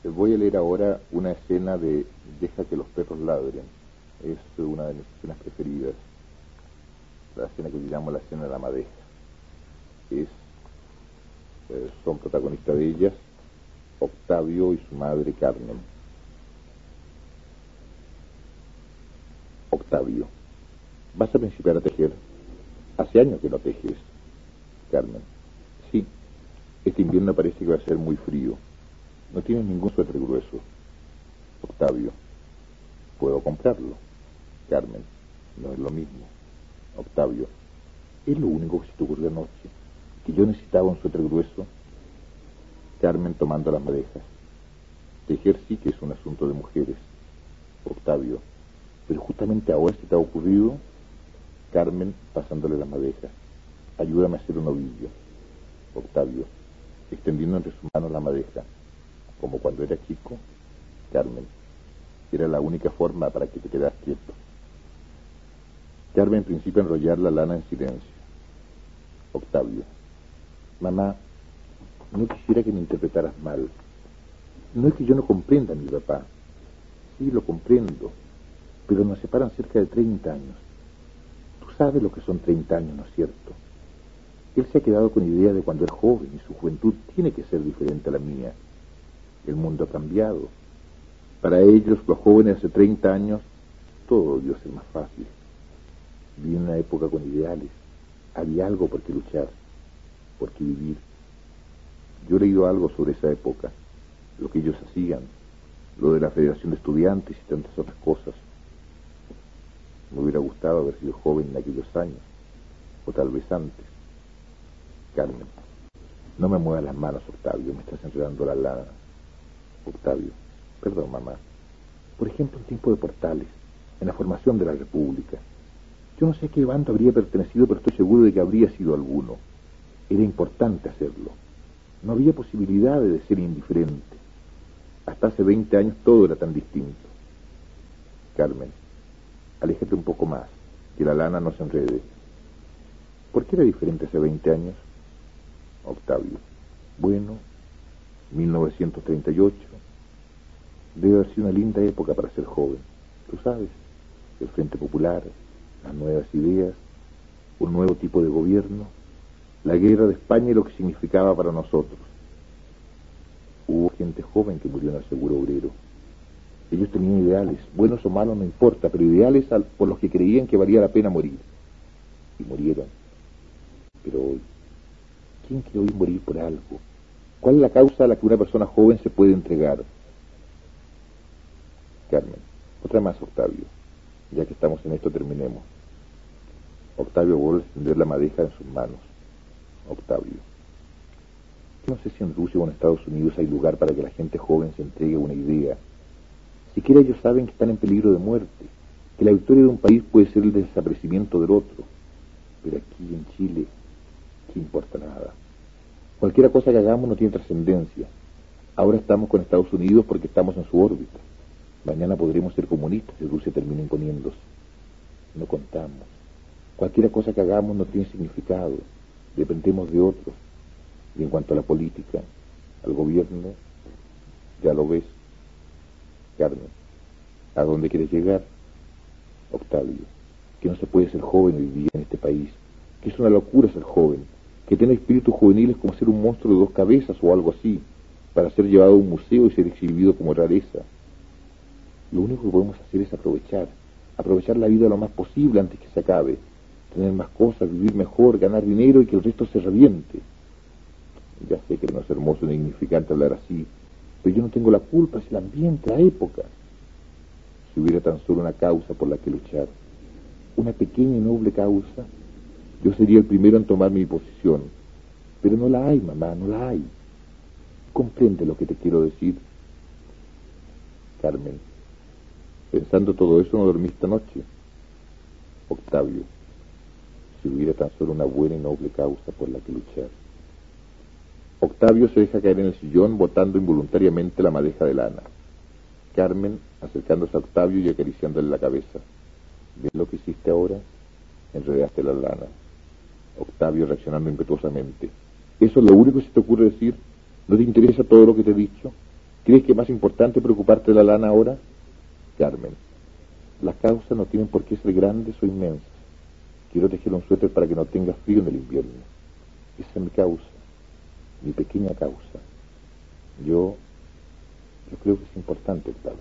Voy a leer ahora una escena de Deja que los perros ladren. Es una de mis escenas preferidas. La escena que llamo la escena de la madeja. Son protagonistas de ellas Octavio y su madre Carmen. Octavio: ¿vas a principiar a tejer? Hace años que no tejes. Carmen: sí, este invierno parece que va a ser muy frío. No tienes ningún suéter grueso. Octavio: ¿puedo comprarlo? Carmen: no es lo mismo. Octavio: es lo único que se te ocurrió anoche, que yo necesitaba un suéter grueso. Carmen tomando las madejas: tejer sí que es un asunto de mujeres. Octavio: pero justamente ahora se te ha ocurrido. Carmen pasándole las madejas: ayúdame a hacer un ovillo. Octavio extendiendo entre sus manos la madeja: como cuando era chico. Carmen: era la única forma para que te quedas quieto. Carmen principia a enrollar la lana en silencio. Octavio: mamá, no quisiera que me interpretaras mal. No es que yo no comprenda a mi papá. Sí, lo comprendo, pero nos separan cerca de 30 años. Tú sabes lo que son 30 años, ¿no es cierto? Él se ha quedado con idea de cuando era joven y su juventud tiene que ser diferente a la mía. El mundo ha cambiado. Para ellos, los jóvenes hace 30 años, todo debió ser más fácil. Vi una época con ideales. Había algo por qué luchar, por qué vivir. Yo he leído algo sobre esa época, lo que ellos hacían, lo de la Federación de Estudiantes y tantas otras cosas. Me hubiera gustado haber sido joven en aquellos años, o tal vez antes. Carmen: no me muevas las manos, Octavio, me estás enredando la lana. Octavio: perdón, mamá. Por ejemplo, en tiempo de Portales, en la formación de la República. Yo no sé a qué bando habría pertenecido, pero estoy seguro de que habría sido alguno. Era importante hacerlo. No había posibilidad de ser indiferente. Hasta hace 20 años todo era tan distinto. Carmen: aléjate un poco más, que la lana no se enrede. ¿Por qué era diferente hace 20 años? Octavio: bueno, 1938. Debe haber sido una linda época para ser joven. Tú sabes, el Frente Popular, las nuevas ideas, un nuevo tipo de gobierno, la guerra de España y lo que significaba para nosotros. Hubo gente joven que murió en el seguro obrero. Ellos tenían ideales, buenos o malos no importa, pero ideales por los que creían que valía la pena morir. Y murieron. Pero hoy, ¿quién quiere hoy morir por algo? ¿Cuál es la causa a la que una persona joven se puede entregar? Carmen: otra más, Octavio. Ya que estamos en esto, terminemos. Octavio vuelve a extender la madeja en sus manos. Octavio: yo no sé si en Rusia o en Estados Unidos hay lugar para que la gente joven se entregue a una idea. Siquiera ellos saben que están en peligro de muerte, que la victoria de un país puede ser el desaparecimiento del otro. Pero aquí en Chile, ¿qué importa nada? Cualquier cosa que hagamos no tiene trascendencia. Ahora estamos con Estados Unidos porque estamos en su órbita. Mañana podremos ser comunistas si Rusia termina imponiéndose. No contamos. Cualquier cosa que hagamos no tiene significado. Dependemos de otros. Y en cuanto a la política, al gobierno, ya lo ves. Carmen: ¿a dónde quieres llegar? Octavio: que no se puede ser joven hoy día en este país, que es una locura ser joven, que tener espíritus juveniles como ser un monstruo de 2 cabezas o algo así, para ser llevado a un museo y ser exhibido como rareza. Lo único que podemos hacer es aprovechar la vida lo más posible antes que se acabe, tener más cosas, vivir mejor, ganar dinero y que el resto se reviente. Ya sé que no es hermoso ni dignificante hablar así, pero yo no tengo la culpa, es el ambiente, la época. Si hubiera tan solo una causa por la que luchar, una pequeña y noble causa, yo sería el primero en tomar mi posición. Pero no la hay, mamá, no la hay. ¿Comprende lo que te quiero decir? Carmen: pensando todo eso no dormí esta noche. Octavio: si hubiera tan solo una buena y noble causa por la que luchar. Octavio se deja caer en el sillón, botando involuntariamente la madeja de lana. Carmen acercándose a Octavio y acariciándole la cabeza: ¿ves lo que hiciste ahora? Enredaste la lana. Octavio reaccionando impetuosamente: ¿eso es lo único que se te ocurre decir? ¿No te interesa todo lo que te he dicho? ¿Crees que es más importante preocuparte de la lana ahora? Carmen, las causas no tienen por qué ser grandes o inmensas. Quiero tejer un suéter para que no tenga frío en el invierno. Esa es mi causa, mi pequeña causa. Yo creo que es importante, Octavio.